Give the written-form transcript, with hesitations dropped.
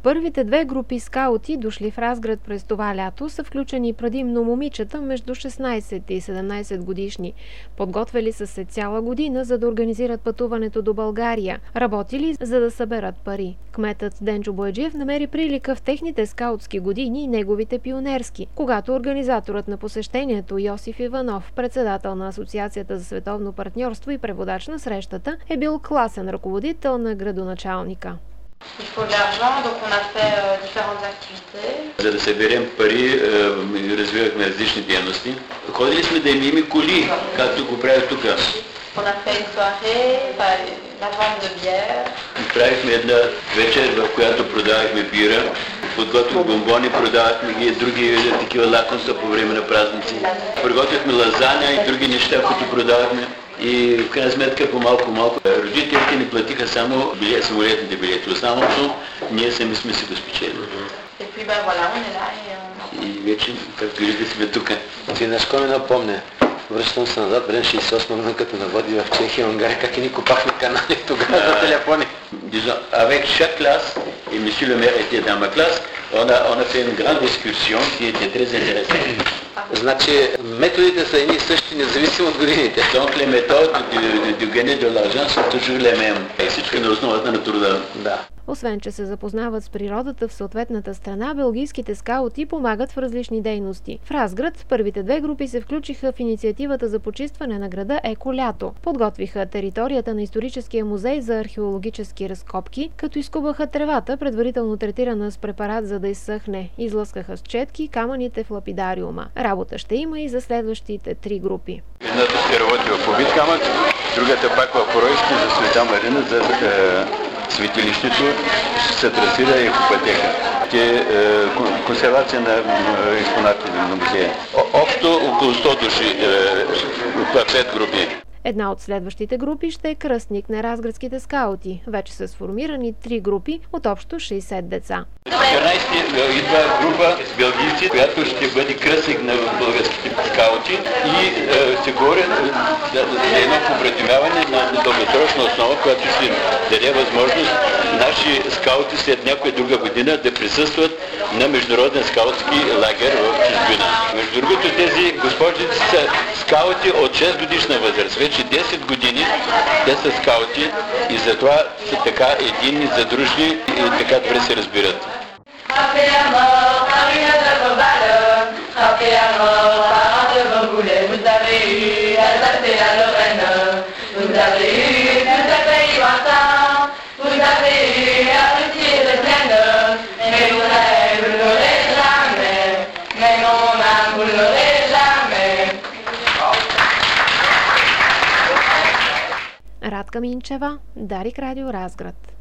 първите две групи скаути, дошли в Разград през това лято, са включени предимно момичета между 16 и 17 годишни. Подготвили са се цяла година, за да организират пътуването до България. Работили, за да съберат пари. Кметът Денчо Бояджиев намери прилика в техните скаутски години и неговите пионерски, когато организаторът на посещението Йосиф Иванов, председател на Асоциацията за световно партньорство и преводач на срещата, е бил класен ръководител на градоначалника. За да съберем пари, развивахме различни дейности. Ходили сме да имаме коли, както го правят тук. Правихме една вечер, в която продавахме бира, подготвих бомбони, продавахме ги, други такива лакомства по време на празници. Приготвихме лазаня и други неща, които продавахме. И в крайна сметка по-малко. Родителите ни платиха само самолетните билети. Останалото ние сами сме си го спечелили. И вече, както виждате, сме тук. Наскоро ми напомня. Връщам се назад, време 68 година, като наводи в Чехия, Унгария, как и ни копахме канали тогава за телефони. Avec chaque classe, et monsieur le maire était dans ma classe, on a fait une grande discussion qui était très intéressante. Значи методите са едни и същи, независимо от годините. Donc les méthodes de gagner de l'argent sont toujours les mêmes. Всичко на основата на труда. Да. Освен, че се запознават с природата в съответната страна, белгийските скаути помагат в различни дейности. В Разград първите две групи се включиха в инициативата за почистване на града Еко Лято. Подготвиха територията на историческия музей за археологически разкопки, като изкубаха тревата, предварително третирана с препарат, за да изсъхне. Излъскаха с четки камъните в лапидариума. Работа ще има и за следващите три групи. Едната ще работи в Побит камък, другата пак в Поройски за Света Марина, за светилището, ще се трасира и пътека. Консервация на експонатите на музея. Общо около 100 души от 5 групи. Една от следващите групи ще е кръстник на разградските скаути. Вече са сформирани 3 групи от общо 60 деца. 14 идва група с белгийци, която ще бъде кръстник на българските скаути и се говори за едно побратимяване на дългосрочна основа, която ще даде възможност наши скаути след някоя друга година да присъстват на международен скаутски лагер в чужбина. Между другото, тези госпожици са скаути от 6 годишна възраст. Вече 10 години те са скаути и затова са така единни, задружни и така добре се разбират. Радка Минчева, Дарик Радио Разград.